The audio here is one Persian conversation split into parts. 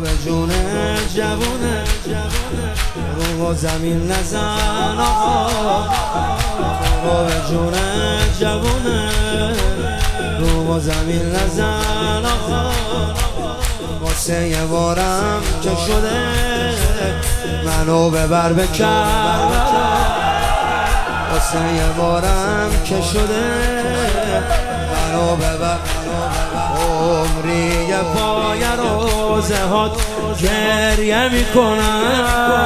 به جون جوونه رو و زمین نزن آقا، رو به جون جوونه رو و زمین نزن آقا. واسه یه بارم که شده منو ببر به کربلا، واسه یه بارم که شده منو ببر. عمری یه پای روزه هات گریه میکنم،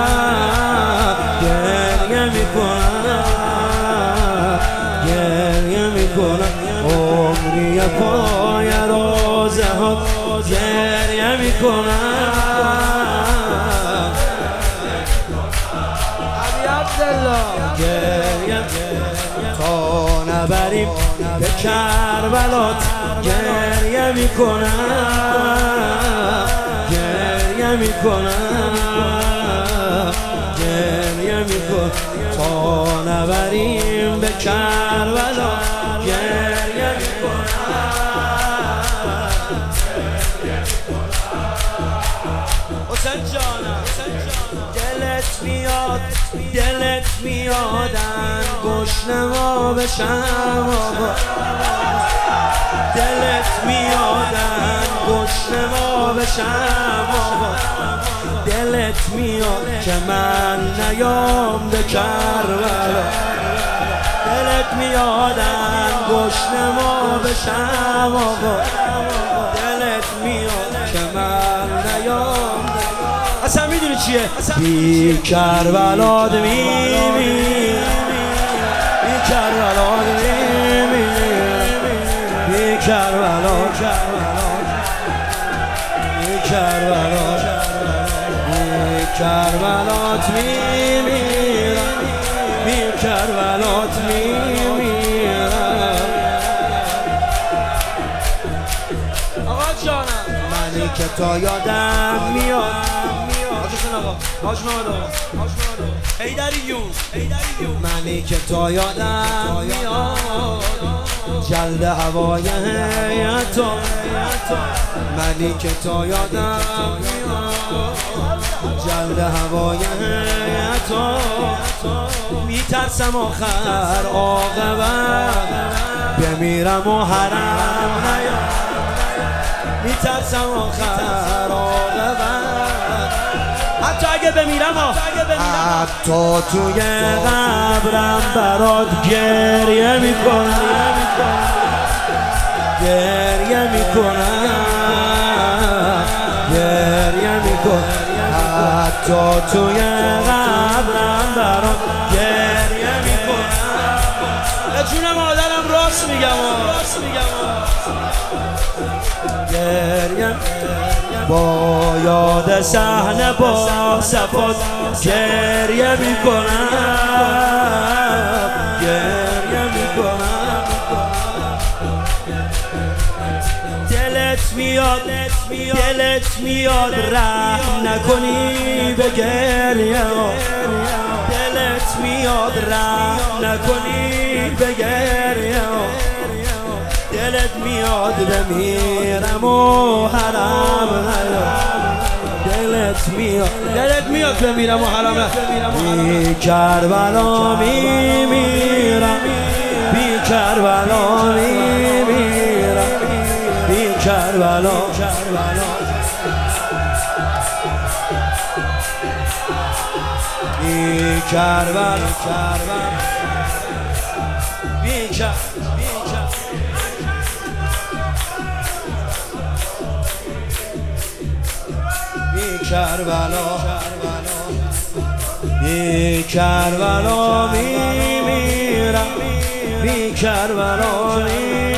گریه میکنم، گریه میکنم. عمری یه پای روزه هات گریه میکنم. علی عبدالله گریه تا نبریم به کربلات گریه میکنم، گریه میکنم، گریه میکنم. تا نبریم به کربلا گریه میکنم. حسین جانم دلت میاد، دلت میادن گشنما بشم آقا، دلت میادن گشنما بشم آقا. دلت میاد که من نیام به کربلا، دلت میادن گشنما بشم آقا. دلت میاد که من نیام. اصلا میدونی چیه؟ بی کربلات میمیرم، بی کربلات میمیرم، بی کربلا، بی کربلا، بی کربلات میمیرم، بی کربلات میمیرم. آقا جانم منی که تا یادم میاد، حاج محمد آقا حیدری جون، منی که تا یادم میاد جلد هوای حیاتا، منی که تا یادم میاد جلد هوای حیاتا. میترسم آخر عاقبت بمیرم و حرم نیام، میترسم آخر عاقبت حتی اگه بمیرم، حتی توی قبرم برات گریه میکنم، گریه میکنم، گریه میکنم. حتی توی قبرم برات گریه میکنم. به جون مادرم راست میگم، راست میگم. گریه با یاد صحنه با صفات گریه میکنم، گریه میکنم. دلت میاد، دلت میاد رحم نکنی به گریه، دلت میاد رحم نکنی به گریه. دلت میاد بمیرم و حرم نیام، دلت میاد، دلت میاد بمیرم و حرم نیام. بی کربلا میمیرم، بی کربلا میمیرم، بی کربلا، بی کربلا، بی کربلا. بی کربلا، بی کربلا میمیرم، بی کربلا میمیرم.